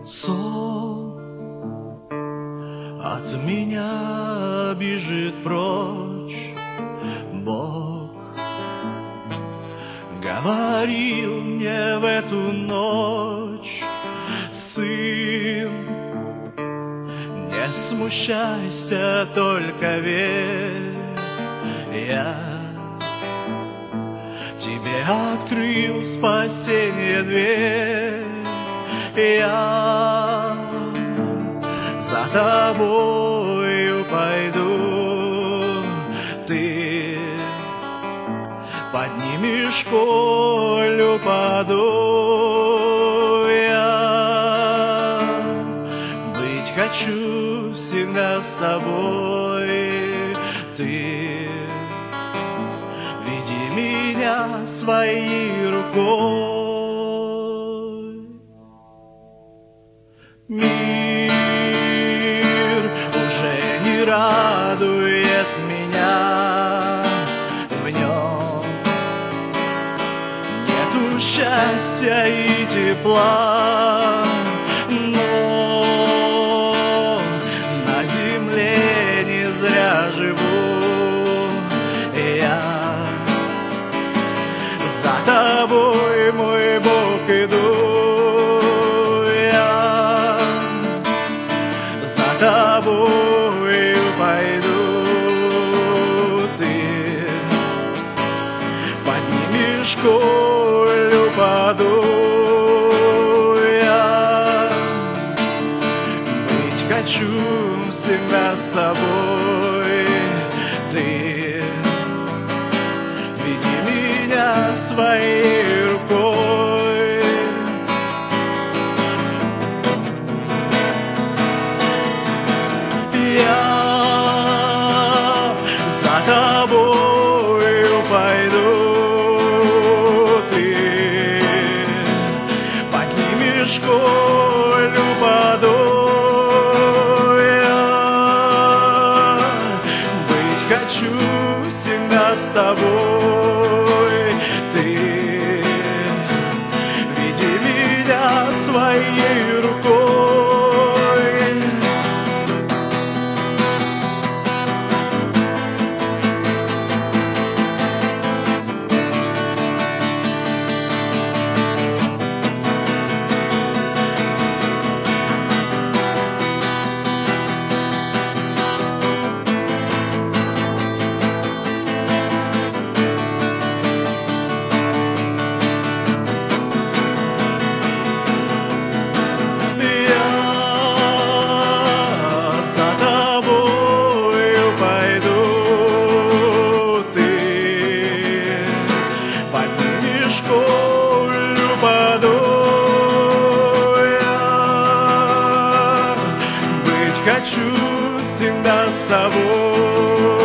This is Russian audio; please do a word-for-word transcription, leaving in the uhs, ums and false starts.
Сон от меня бежит прочь. Бог говорил мне в эту ночь: сын, не смущайся, только верь. Я тебе открыл спасение дверь. Я за тобою пойду. Ты поднимешь, коль упаду. Я быть хочу всегда с тобой. Ты веди меня своей рукой. Мир уже не радует меня, в нем нету счастья и тепла, но на земле не зря живу. Я за тобой, мой Бог, иду. За тобою пойду. Ты поднимешь, коль упаду. Я быть хочу всегда с тобой. Ты веди меня своей рукой. Я за тобою пойду. Ты поднимешь, коль упаду. Я быть хочу всегда с тобой. Ты веди меня своей рукой. Коль упаду. Я быть хочу всегда с тобой.